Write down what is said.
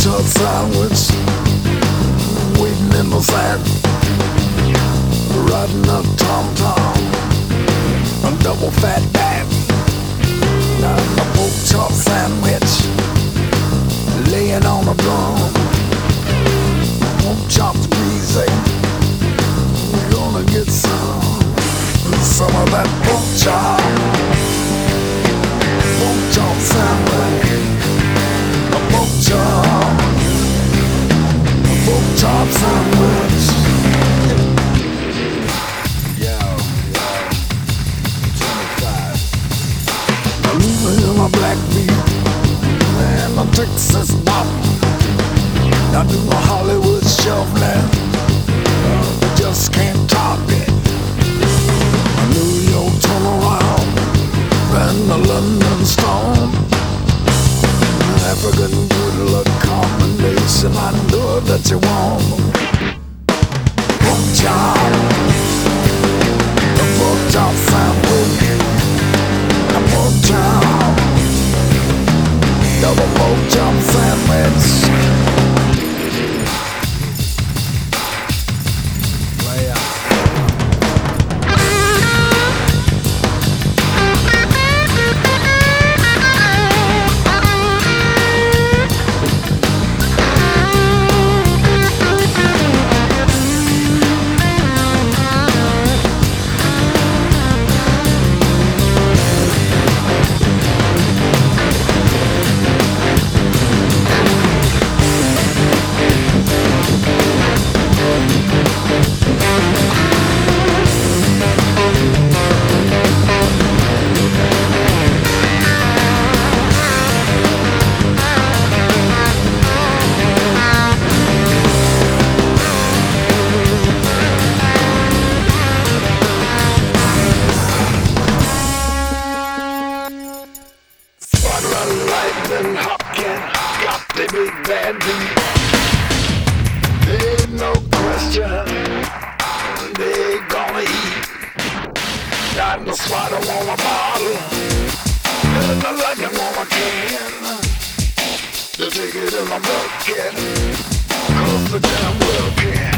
chop sandwich, waiting in the sand, riding a tom-tom, a double fat back, a pork chop sandwich, laying on a drum. Pork chops greasy, we're gonna get some of that pork chop sandwich. A pork chop sandwich. Yo, 25. I'm moving in my black beat and a Texas bop. I do a Hollywood shuffling, just can't top it. A New York turnaround and a London storm. African good luck combination, I know that you want. Pork chop, a pork chop sandwich, a pork chop, double pork chop sandwich. Lightning Hopkins got the big bad beat. There ain't no question they gonna eat. Got the swatter on a bottle and the lightning on a can. They take it in a bucket, cause the damn well can.